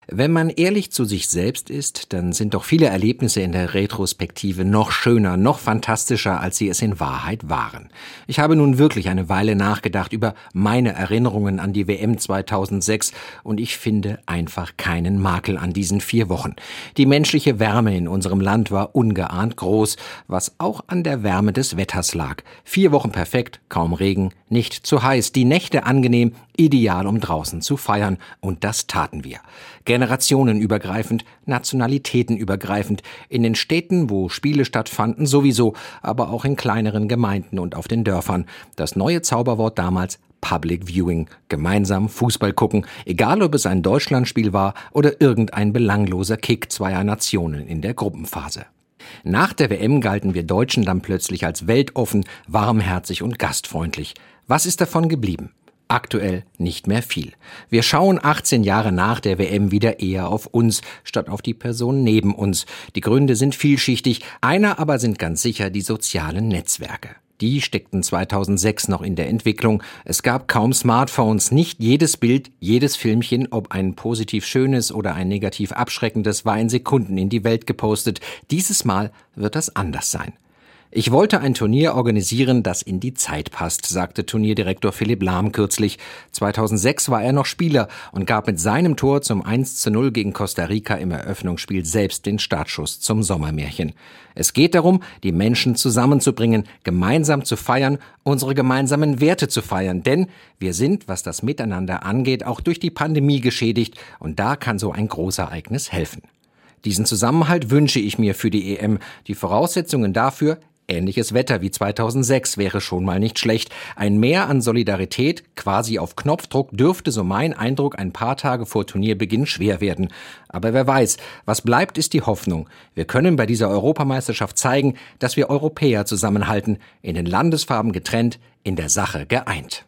Wenn man ehrlich zu sich selbst ist, dann sind doch viele Erlebnisse in der Retrospektive noch schöner, noch fantastischer, als sie es in Wahrheit waren. Ich habe nun wirklich eine Weile nachgedacht über meine Erinnerungen an die WM 2006 und ich finde einfach keinen Makel an diesen 4 Wochen. Die menschliche Wärme in unserem Land war ungeahnt groß, was auch an der Wärme des Wetters lag. 4 Wochen perfekt, kaum Regen, nicht zu heiß, die Nächte angenehm, ideal, um draußen zu feiern, und das taten wir. Generationenübergreifend, nationalitätenübergreifend, in den Städten, wo Spiele stattfanden, sowieso, aber auch in kleineren Gemeinden und auf den Dörfern. Das neue Zauberwort damals: Public Viewing, gemeinsam Fußball gucken, egal ob es ein Deutschlandspiel war oder irgendein belangloser Kick zweier Nationen in der Gruppenphase. Nach der WM galten wir Deutschen dann plötzlich als weltoffen, warmherzig und gastfreundlich. Was ist davon geblieben? Aktuell nicht mehr viel. Wir schauen 18 Jahre nach der WM wieder eher auf uns, statt auf die Person neben uns. Die Gründe sind vielschichtig, einer aber sind ganz sicher die sozialen Netzwerke. Die steckten 2006 noch in der Entwicklung. Es gab kaum Smartphones. Nicht jedes Bild, jedes Filmchen, ob ein positiv schönes oder ein negativ abschreckendes, war in Sekunden in die Welt gepostet. Dieses Mal wird das anders sein. Ich wollte ein Turnier organisieren, das in die Zeit passt, sagte Turnierdirektor Philipp Lahm kürzlich. 2006 war er noch Spieler und gab mit seinem Tor zum 1:0 gegen Costa Rica im Eröffnungsspiel selbst den Startschuss zum Sommermärchen. Es geht darum, die Menschen zusammenzubringen, gemeinsam zu feiern, unsere gemeinsamen Werte zu feiern. Denn wir sind, was das Miteinander angeht, auch durch die Pandemie geschädigt, und da kann so ein Großereignis helfen. Diesen Zusammenhalt wünsche ich mir für die EM. Die Voraussetzungen dafür: ähnliches Wetter wie 2006 wäre schon mal nicht schlecht. Ein Mehr an Solidarität, quasi auf Knopfdruck, dürfte, so mein Eindruck, ein paar Tage vor Turnierbeginn schwer werden. Aber wer weiß, was bleibt, ist die Hoffnung. Wir können bei dieser Europameisterschaft zeigen, dass wir Europäer zusammenhalten, in den Landesfarben getrennt, in der Sache geeint.